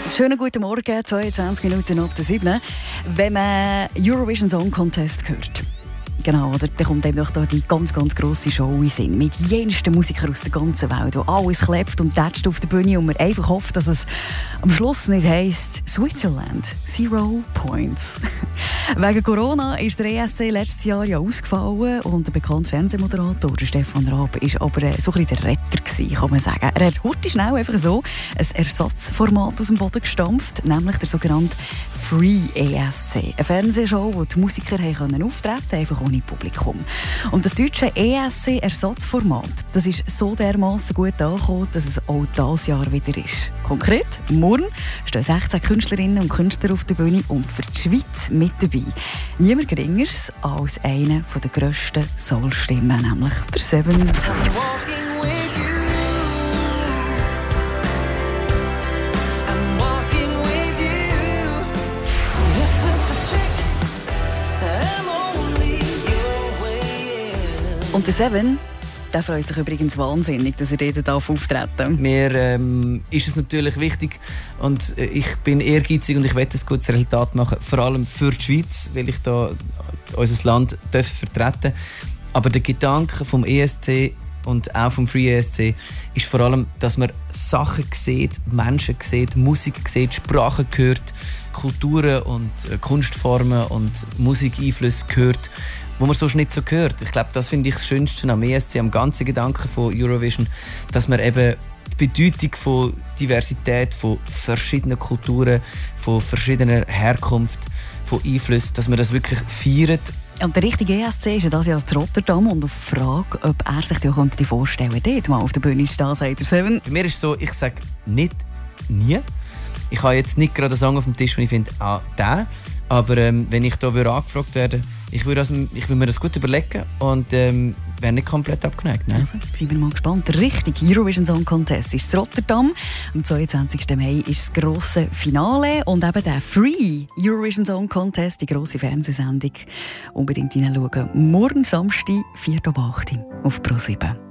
Schönen guten Morgen, 22 Minuten ab der 7. Wenn man Eurovision Song Contest hört. Genau, oder? Dann kommt eben da die ganz, ganz grosse Show in Sinn. Mit jensten Musikern aus der ganzen Welt, wo alles klebt und tätscht auf der Bühne und man einfach hofft, dass es am Schluss nicht heisst Switzerland, 0 Points. Wegen Corona ist der ESC letztes Jahr ja ausgefallen und der bekannte Fernsehmoderator Stefan Raab war aber so ein bisschen der Retter gewesen, kann man sagen. Er hat heute schnell einfach so ein Ersatzformat aus dem Boden gestampft, nämlich der sogenannte Free ESC. Eine Fernsehshow, wo die Musiker auftreten konnten, einfach ohne Publikum. Und das deutsche ESC-Ersatzformat, das ist so dermassen gut angekommen, dass es auch dieses Jahr wieder ist. Konkret, morgen stehen 16 Künstlerinnen und Künstler auf der Bühne und für die Schweiz mit dabei. Niemand Geringeres als einer der grössten Soul-Stimmen, nämlich der Seven. Und der Seven, der freut sich übrigens wahnsinnig, dass er dort auftreten darf. Mir ist es natürlich wichtig und ich bin ehrgeizig und ich will ein gutes Resultat machen, vor allem für die Schweiz, weil ich da unser Land vertreten darf. Aber der Gedanke vom ESC und auch vom Free ESC ist vor allem, dass man Sachen sieht, Menschen sieht, Musik sieht, Sprachen hört, Kulturen und Kunstformen und Musikeinflüsse hört, wo man sonst nicht so hört. Ich glaube, das finde ich das Schönste am ESC, am ganzen Gedanken von Eurovision, dass man eben die Bedeutung von Diversität, von verschiedenen Kulturen, von verschiedener Herkunft, von Einflüssen, dass man das wirklich feiert. Und der richtige ESC ist ja dieses Jahr in Rotterdam und auf die Frage, ob er sich ja vorstellen könnte, dort mal auf der Bühne stehen, sagt der Seven. Bei mir ist es so, ich sage nicht nie. Ich habe jetzt nicht gerade einen Song auf dem Tisch, den ich finde, der. Aber wenn ich da angefragt werde, ich würde mir das gut überlegen und wäre nicht komplett abgeneigt. Ne? Also, sind wir mal gespannt. Der richtige Eurovision Song Contest ist in Rotterdam. Am 22. Mai ist das grosse Finale und eben der Free Eurovision Song Contest, die grosse Fernsehsendung. Unbedingt hineinschauen. Morgen Samstag, 4.8 Uhr auf Pro7.